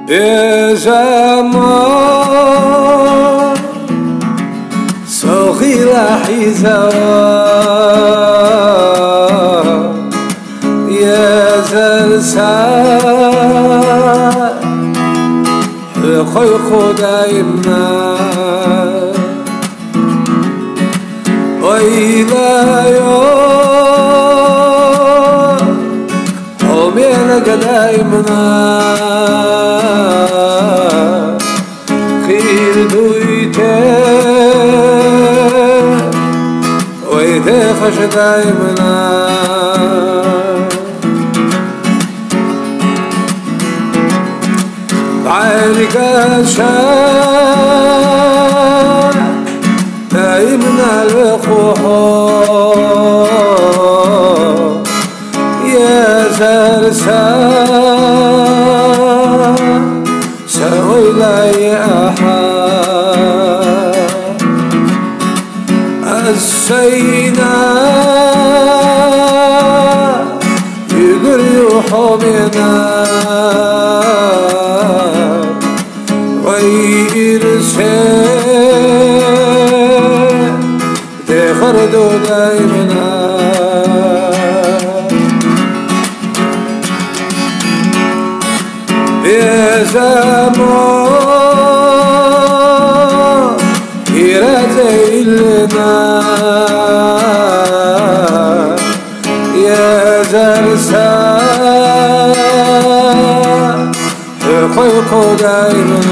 به زمان سوقي لحيزة يا زلسان حقي خدايمنا وإلى يوم قومنا قدايمنا خير دويته ويتخش دايمنا بعينك الشام دايمنا الوقوح يا زرسان سوي لي أحد السينا يقول يحومنا ويرسل تخردو دايمنا يا زمان يرتيلنا يا زرسان حقوق دايمنا